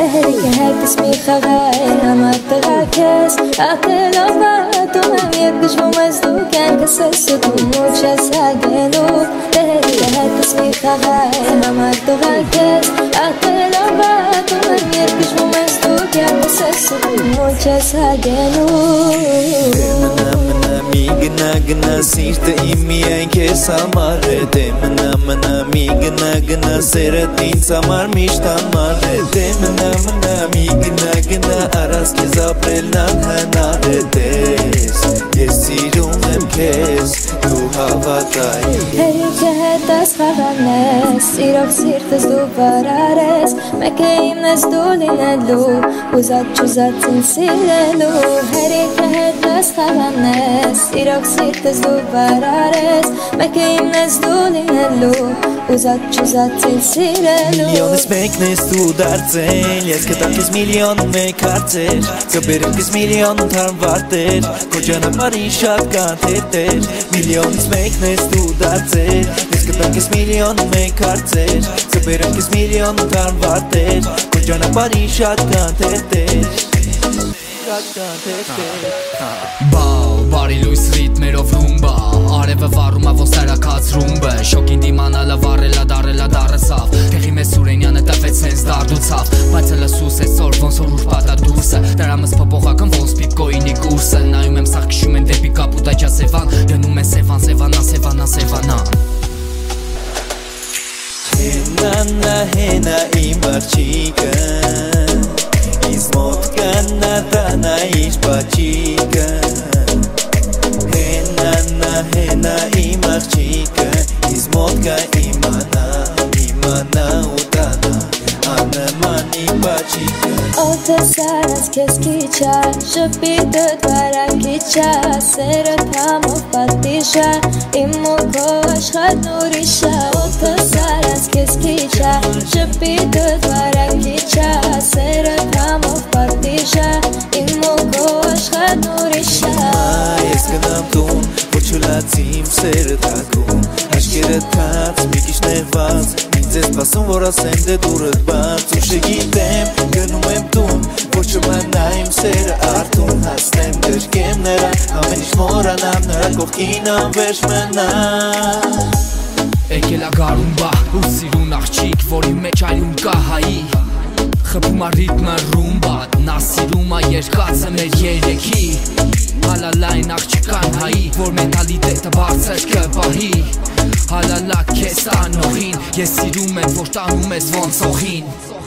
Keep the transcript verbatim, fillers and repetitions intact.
Tehrik e hektis mi khagay Namar tagakes Atelovat Umam yekdishvu mazduken Kasesu tumucha sagenu Tehrik e hektis mi khagay Namar tagakes Atelovat Umam yekdishvu mazduken Kasesu tumucha sagenu Migna gna sirte imi anke samare Demna mna migna gna seret in samar mishtamare Demna mna migna gna aras ke zaprel nan hanare des Yes sirun em kes tu havatai Heri kehetas khavanes Irok sirtes du parares Meke imnes du linelu Uzat chuzat sinsirelu Heri kehetas khavanes Irok sirtes du parares Meke imnes du linelu Uzat chuzat sinsirelu Miliones meknes tu darcel Jes këtakis milion me karcer Këbirikis milion tarm varter Kojana parishat kanteter Miliones meknes tu darcel Jes këtakis milion me karcer Këbirikis milion tarm varter Kojana parishat kanteter Բավ, բարի լույս ռիթմերով ռումբա Արևը վառում ա ոնց սարակած ռումբը Շոկին դիմանալը վառելա դարելա դարսավ Տեղի մեզ Սուրենյանը տվեց սենց դարդուցավ Բայց հլը սուս է սոր ոնց որ ուրպատա դուրսը Դրամս փոփոխական ոնց պիպկոինի կուրսը Նայում եմ սաղ քշում են դեպի կապուտաճա սևան Գնում են սևան, սևանա, սևանա, սևանա Հենանա, հենա իմ արջիկը Iz motkana dana ish pachika Henana hena imarchika Iz motka imana imana utana Ana mani pachika Ota saras kes kicha Shpito dvara kicha Serot hamov patisha Imu ko ashkhat nurisha Ota saras kes kicha Shpito dvara kicha Serot hamov patisha Imu ko ashkhat nurisha Ես գնամ տուն, որ չլացիմ սերը թակում Աշկերդ կած, մի քիչ նեղված Ինձ ես սպասում, որ ասեմ դե դուրդ բաց Ուշ գիտեմ, գնում եմ տուն Որ չմնայիմ սերը արդուն Հասնեմ գրկեմ նրան Ամեն ինչ մորանամ նրա կողքին անվերջ մնա Եկել ա գարումբա ու սիրուն աղջիկ Որի մեջ այլում կա հայի Խփում ա ռիթմը ռումբա Նա սիրում ա երկածը մեր երեքի Հալալայն աղջկան հայի Որ մենտալիտետը բարձր կպահի Հալալա քեզ անողին Ես սիրում եմ որ տանում ես ոնց օղին